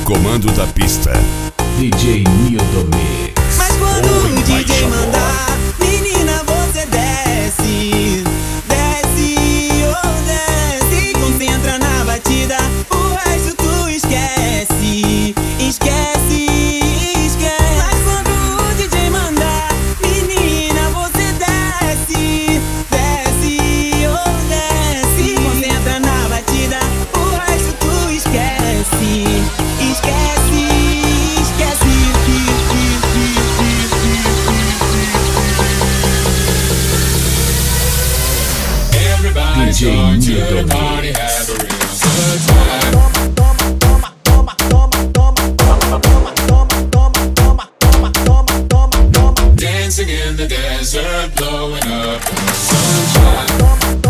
comando da pista. DJ Nildo Mix. Mas quando o DJ mandar, menina, você desce, desce, oh desce. Concentra na batida, o resto tu esquece, esquece, esquece. Mas quando o DJ mandar, menina, você desce, desce, oh desce. Concentra na batida, o resto tu esquece, esquece, esquece. DJ Nildo Mix. Dancing in the desert, blowing up in the sunshine.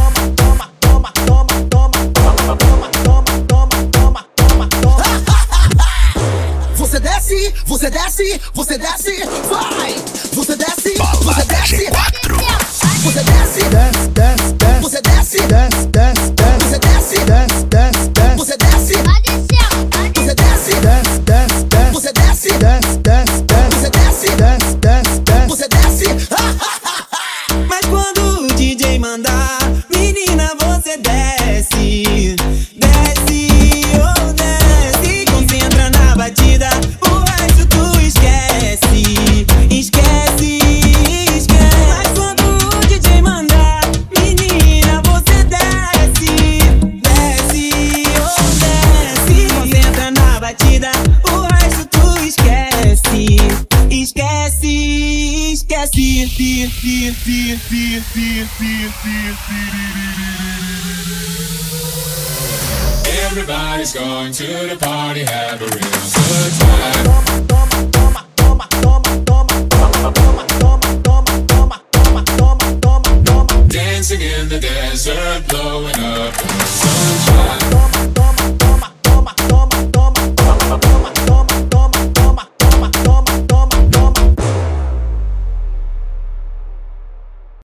Você desce, você desce, você desce, vai! Você desce, você desce, você desce, desce, desce, desce, você desce, desce, desce, desce, você desce, desce, desce, desce, você desce, você desce, desce, desce, desce, você desce, desce, desce, desce, você desce, desce, desce, desce, você desce. Mas quando o DJ mandar, menina, você desce, desce, oh desce. Concentra na batida, o resto tu esquece, esquece, esquece. Mas quando o DJ mandar, menina, você desce, desce, oh desce. Concentra na batida, o resto tu esquece, esquece, esquece. Everybody's going to the party, have a real good time.